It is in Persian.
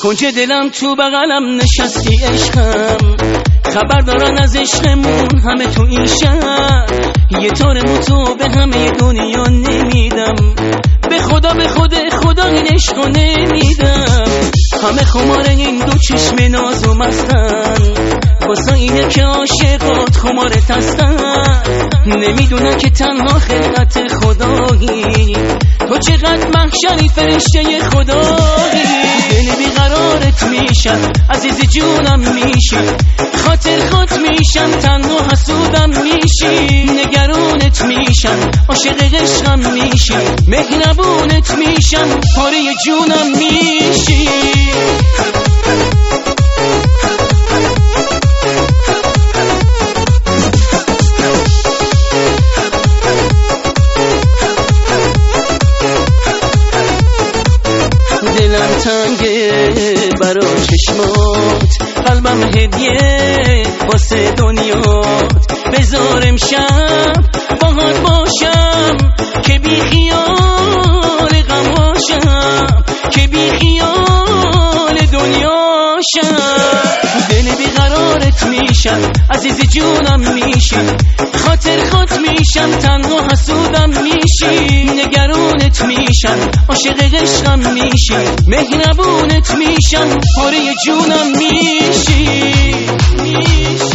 کنج دلم تو بغلم نشستی عشقم، خبر دارن از عشقمون همه تو این شهر. یه تارمو تو به همه دنیا نمیدم، به خدا به خدا این عشقو نمیدم. همه خمار این دو چشم ناز و مستن، واسه اینه که عاشقات خمارت هستن. نمیدونن که تنها خلقت خدایی، تو چقدر محشری فرشته خدایی. دل بیقرارت میشم عزیز جونم میشی، خاطر خاط میشم تنها حسودم میشی. نگرانت میشم عاشق عشقم میشی، مهربونت میشم پاره جونم میشی. دلم تنگه برا چشمات، قلبم هدیه واسه دنیات. بذار امشب باهات باشم که بی خیال غماشم، که بی خیال دنیاشم. دل بیقرارت میشم عزیز جونم میشی، خاطر خاط میشم تنها حسودم میشی. نگرانت میشم عاشق عشقم میشی، مهربونت میشم پاره جونم میشی.